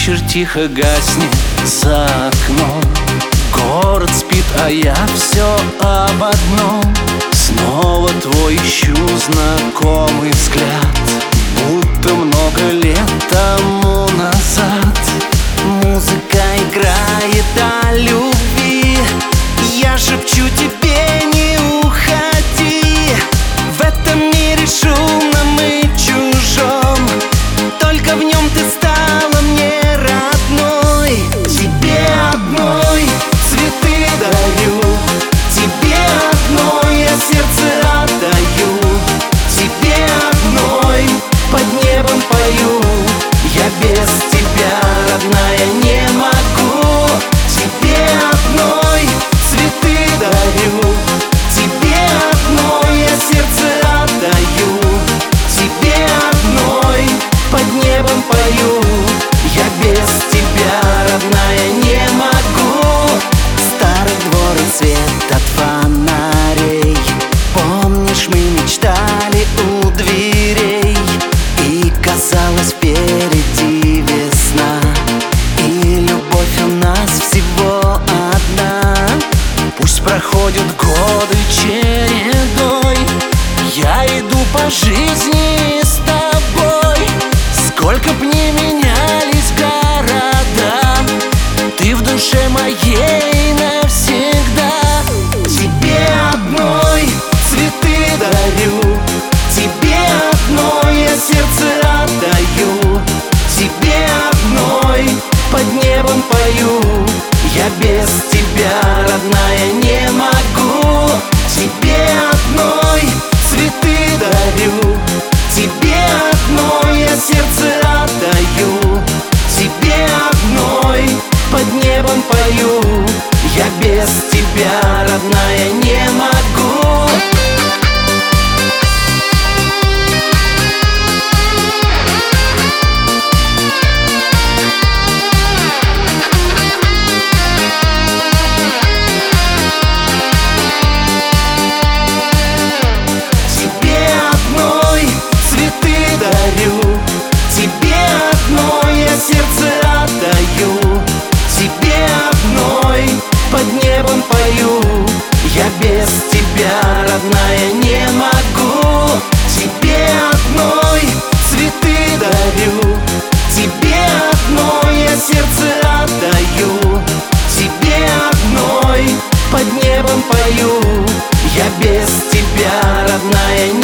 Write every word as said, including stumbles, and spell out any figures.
вечер тихо гаснет за окном. Город спит, а я все об одном. Снова твой ищу знакомый взгляд, будто много лет тому назад. Музыка играет о любви, я шепчу тебе: не уходи. В этом мире шумном и чужом, только в нем ты стала мне родной. Тебе одной цветы дарю, тебе одной я сердце отдаю, тебе одной под небом пою. Я без тебя, родная, не могу. Тебе одной цветы дарю, тебе одной я сердце отдаю, тебе одной под небом пою. Я без тебя, родная, не могу. Старый двор и свет от фонарей, помнишь, мы мечтали у дверей, и казалось, впереди весна, и любовь у нас всего одна. Пусть проходят годы чередой, я иду по жизни с тобой. Сколько б ни менялись города, ты в душе моей навсегда. Тебе одной цветы дарю, тебе одной я сердце отдаю, тебе одной под небом пою. Я без тебя, родная, не могу. Тебе одной цветы дарю, тебе одной я сердце отдаю, тебе одной под небом пою. Я без тебя, родная, не могу. Сердце отдаю, тебе одной под небом пою. Я без тебя, родная, не могу. Тебе одной цветы дарю, тебе одной я сердце отдаю, тебе одной под небом пою. Я без тебя, родная, не могу.